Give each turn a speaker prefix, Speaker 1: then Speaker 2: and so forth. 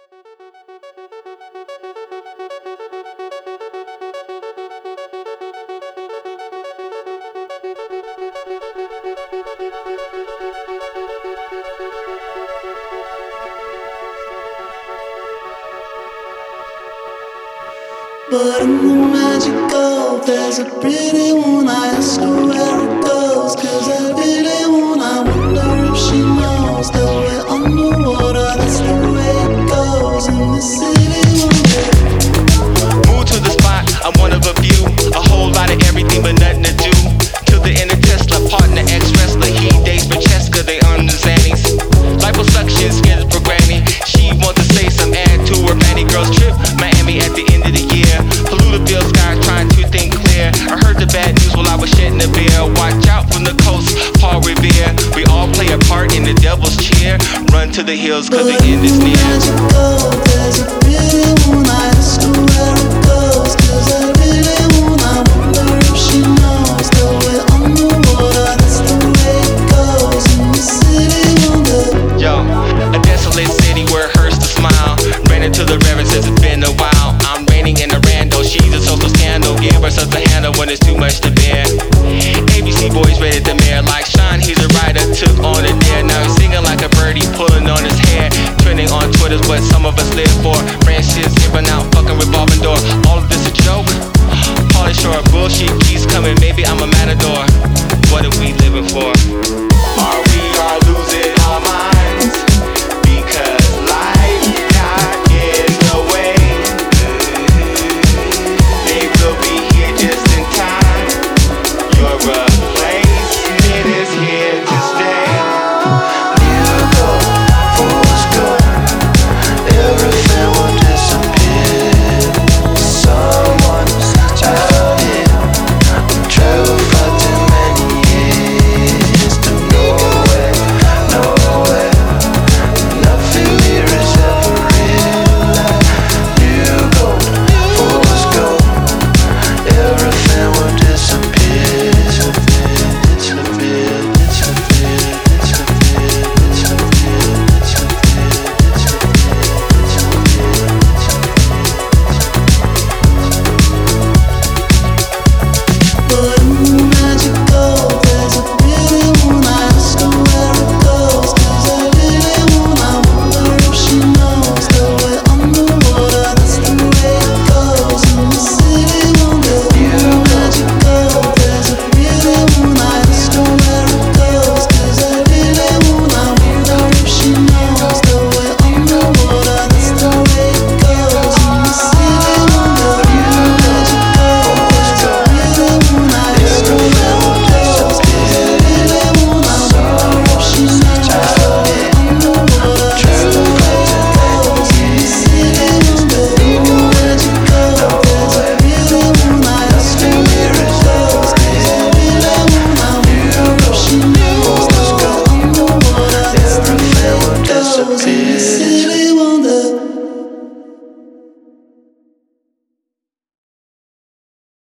Speaker 1: But in the magical, there's a pretty one. I ask her where it goes, 'cause I really wanna. I wonder if she knows that we're underwater. That's the way it goes in the city one day.
Speaker 2: Move to the spot, I'm one of a few. A whole lot of everything but nothing to do. Till the end of Tesla, partner, ex-wrestler. He dates Francesca, they on the Xannies. Liposuction, skin's for granny. She wants to say some add to her Manny girls trip. Miami at the end of the year. Polluted sky trying to think clear. I heard the bad news while I was shedding a beer. Watch out from the coast, Paul Revere. We all play a part in the devil's cheer. Run to the hills 'cause the end is near.
Speaker 1: There's a pretty one. I ask her where it goes, 'cause I really wanna. I wonder if she knows that we're underwater. That's the way it goes in the city one day.
Speaker 2: Yo, a desolate city where it hurts to smile. Ran into the reverend since it's been a while. I'm raining in the rando, she's a social scandal. Give herself a handle when it's too much to bear. ABC boys rated the mayor like Sean, he's a writer, took on a dare. Now he's singing like a birdie, pulling on his hair. Trending on Twitter's what some of us live for. Friendships giving out